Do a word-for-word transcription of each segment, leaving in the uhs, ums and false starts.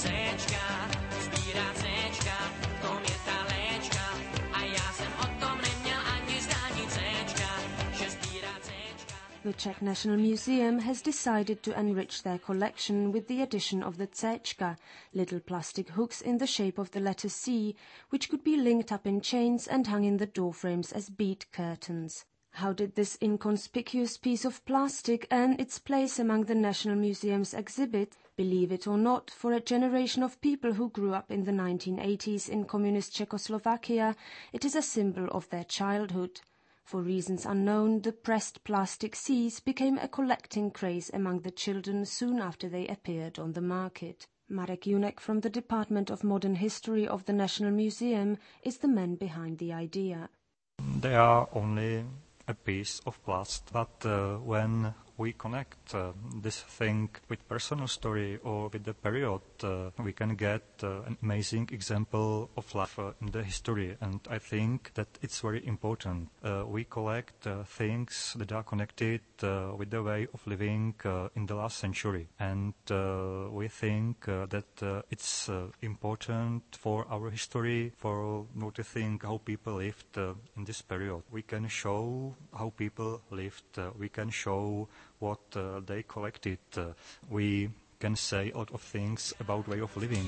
Céčka, sbírá Céčka, v tom je ta léčka. A já jsem o tom neměl ani zdání Céčka, že sbírá Céčka. The Czech National Museum has decided to enrich their collection with the addition of the Céčka, little plastic hooks in the shape of the letter C, which could be linked up in chains and hung in the door frames as bead curtains. How did this inconspicuous piece of plastic earn its place among the National Museum's exhibit? Believe it or not, for a generation of people who grew up in the nineteen eighties in communist Czechoslovakia, it is a symbol of their childhood. For reasons unknown, the pressed plastic Cs became a collecting craze among the children soon after they appeared on the market. Marek Junek from the Department of Modern History of the National Museum is the man behind the idea. They are only a piece of plastic, but uh, when we connect uh, this thing with personal story or with the period, uh, we can get uh, an amazing example of life uh, in the history, and I think that it's very important. Uh, we collect uh, things that are connected uh, with the way of living uh, in the last century, and uh, we think uh, that uh, it's uh, important for our history, for noticing how people lived uh, in this period. We can show how people lived, uh, we can show what uh, they collected. Uh, we can say a lot of things about way of living.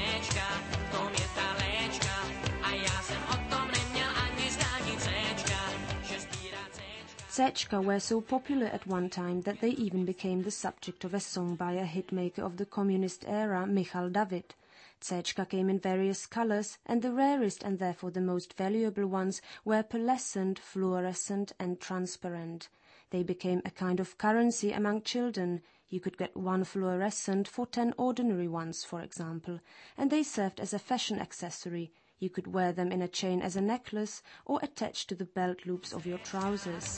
Céčka were so popular at one time that they even became the subject of a song by a hitmaker of the communist era, Michal David. Céčka came in various colors, and the rarest and therefore the most valuable ones were pearlescent, fluorescent and transparent. They became a kind of currency among children. You could get one fluorescent for ten ordinary ones, for example, and they served as a fashion accessory. You could wear them in a chain as a necklace or attached to the belt loops of your trousers.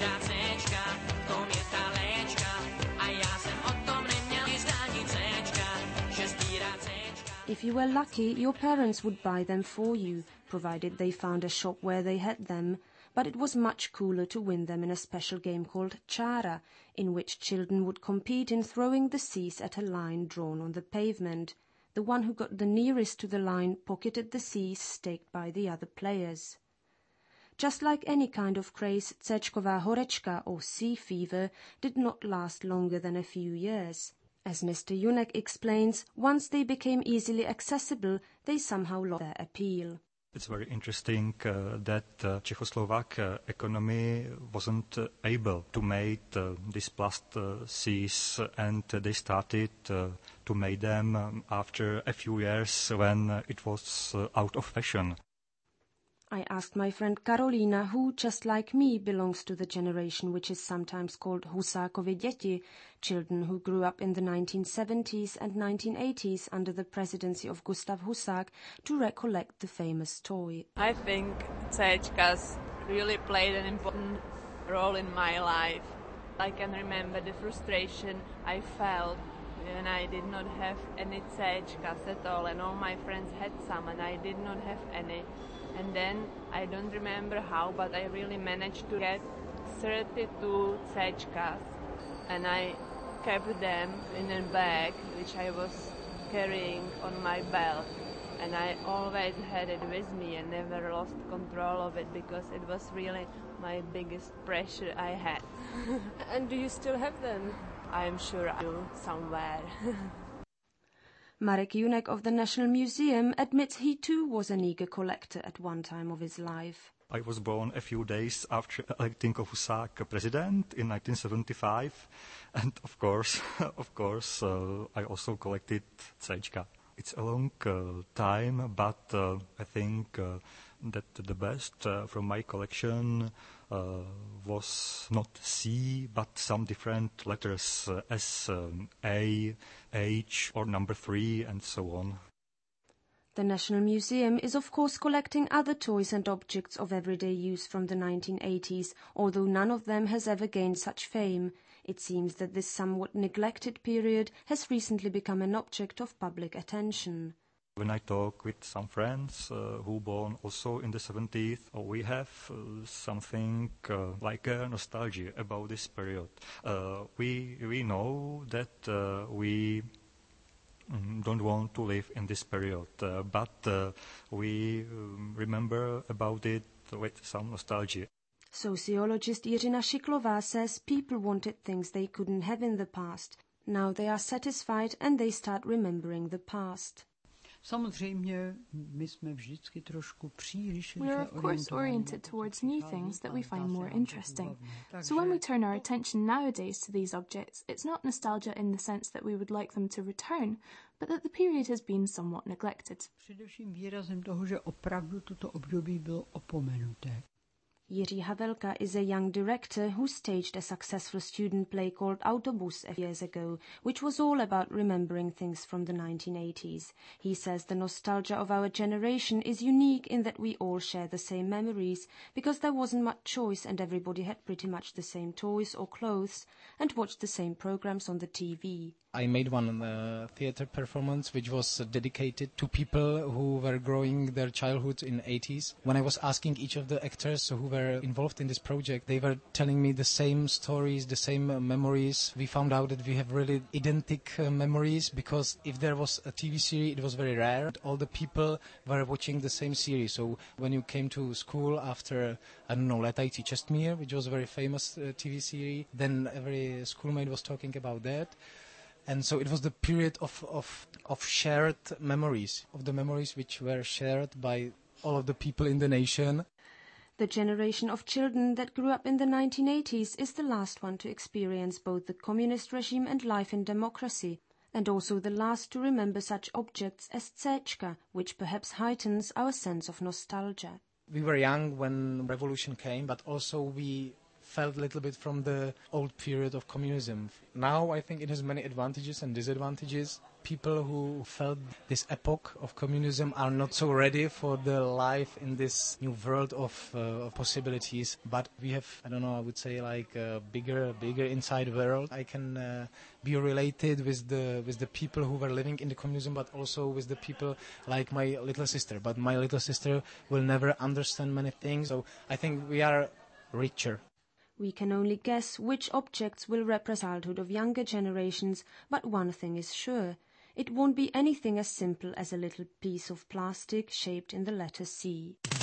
If you were lucky, your parents would buy them for you, provided they found a shop where they had them. But it was much cooler to win them in a special game called Čára, in which children would compete in throwing the Cs at a line drawn on the pavement. The one who got the nearest to the line pocketed the Cs staked by the other players. Just like any kind of craze, Céčková horečka or sea fever did not last longer than a few years. As Mister Junek explains, once they became easily accessible, they somehow lost their appeal. It's very interesting uh, that uh, Czechoslovak uh, economy wasn't uh, able to make uh, these plast uh, Cs, and uh, they started uh, to make them um, after a few years when uh, it was uh, out of fashion. I asked my friend Karolina, who, just like me, belongs to the generation which is sometimes called Husákovy děti, children who grew up in the nineteen seventies and nineteen eighties under the presidency of Gustav Husák, to recollect the famous toy. I think Céčkas really played an important role in my life. I can remember the frustration I felt when I did not have any Céčkas at all, and all my friends had some and I did not have any. And then, I don't remember how, but I really managed to get thirty-two Céčkas, and I kept them in a bag which I was carrying on my belt, and I always had it with me and never lost control of it because it was really my biggest pressure I had. And do you still have them? I'm sure I do somewhere. Marek Junek of the National Museum admits he too was an eager collector at one time of his life. I was born a few days after electing Husák president in nineteen seventy-five, and of course, of course, uh, I also collected Céčka. It's a long uh, time, but uh, I think uh, that the best uh, from my collection uh, was not C, but some different letters, uh, S, um, A, H, or number three, and so on. The National Museum is of course collecting other toys and objects of everyday use from the nineteen eighties, although none of them has ever gained such fame. It seems that this somewhat neglected period has recently become an object of public attention. When I talk with some friends uh, who born also in the seventies, uh, we have uh, something uh, like a nostalgia about this period. Uh, we we know that uh, we mm, don't want to live in this period, uh, but uh, we um, remember about it with some nostalgia. Sociologist Jiřina Šiklová says people wanted things they couldn't have in the past. Now they are satisfied and they start remembering the past. Samozřejmě, my jsme vždycky trošku příliš We are of course oriented towards new things that we find more interesting. So when we turn our attention nowadays to these objects, it's not nostalgia in the sense that we would like them to return, but that the period has been somewhat neglected. Především výrazem toho, že opravdu toto období bylo opomenuté. Jiří Havelka is a young director who staged a successful student play called Autobus a few years ago, which was all about remembering things from the nineteen eighties. He says the nostalgia of our generation is unique in that we all share the same memories, because there wasn't much choice and everybody had pretty much the same toys or clothes and watched the same programs on the T V. I made one uh, theater performance which was uh, dedicated to people who were growing their childhood in eighties. When I was asking each of the actors who were involved in this project, they were telling me the same stories, the same uh, memories. We found out that we have really identical uh, memories, because if there was a T V series, it was very rare. All the people were watching the same series. So when you came to school after, I don't know, Letajci Čestmír, which was a very famous uh, T V series, then every schoolmate was talking about that. And so it was the period of, of, of shared memories, of the memories which were shared by all of the people in the nation. The generation of children that grew up in the nineteen eighties is the last one to experience both the communist regime and life in democracy, and also the last to remember such objects as Céčka, which perhaps heightens our sense of nostalgia. We were young when revolution came, but also we felt a little bit from the old period of communism. Now I think it has many advantages and disadvantages. People who felt this epoch of communism are not so ready for the life in this new world of, uh, of possibilities. But we have, I don't know, I would say like a bigger, bigger inside world. I can uh, be related with the with the people who were living in the communism, but also with the people like my little sister. But my little sister will never understand many things. So I think we are richer. We can only guess which objects will represent the childhood of younger generations, but one thing is sure. It won't be anything as simple as a little piece of plastic shaped in the letter C.